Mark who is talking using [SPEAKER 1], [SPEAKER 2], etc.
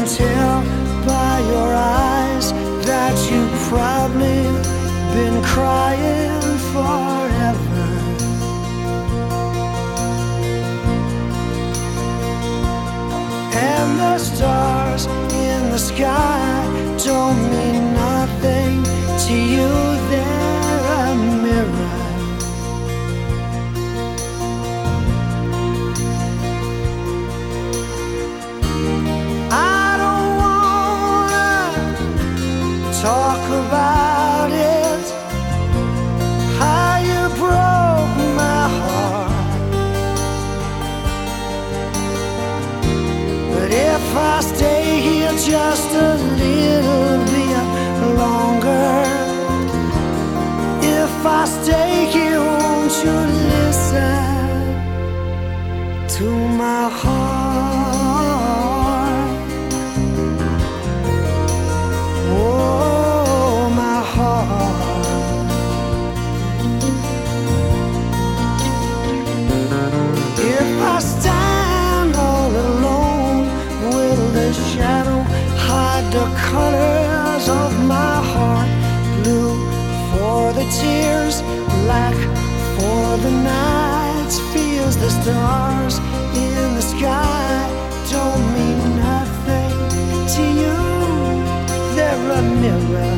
[SPEAKER 1] tell by your eyes that you've probably been crying forever. And the stars in the sky don't mean nothing to you. They're a mirror. I don't wanna talk about it, how you broke my heart. But if I stay here just a little bit longer, if I stay here, won't you listen to my heart? Oh, my heart. If I stand all alone, will the shadow hide the colors of my heart? Blue for the tears, black for the nights. Feels the stars in the sky don't mean nothing to you. They're a mirror.